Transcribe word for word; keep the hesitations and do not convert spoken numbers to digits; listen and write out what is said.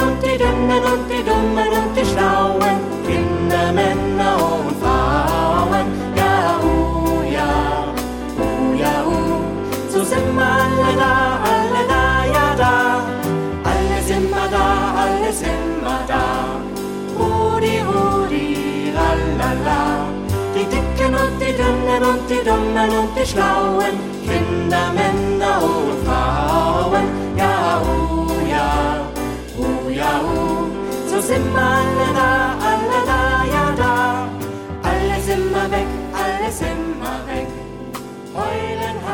und die Dünnen und die Dummen und die Schlauen, Kinder, Männer und Frauen. Ja, uh, ja, uh, ja, uh, so sind wir alle da, alle da, ja da. Alle sind wir da, alle sind wir da. Rudi, Rudi, lalala. Die Dicken und die Dünnen und die Dummen und die Schlauen, Kinder, Männer und Frauen. Ja, uh, ja, uh, ja, uh, so sind wir alle da, alle da, ja da. Alle sind wir weg, alle sind wir weg. Heulen,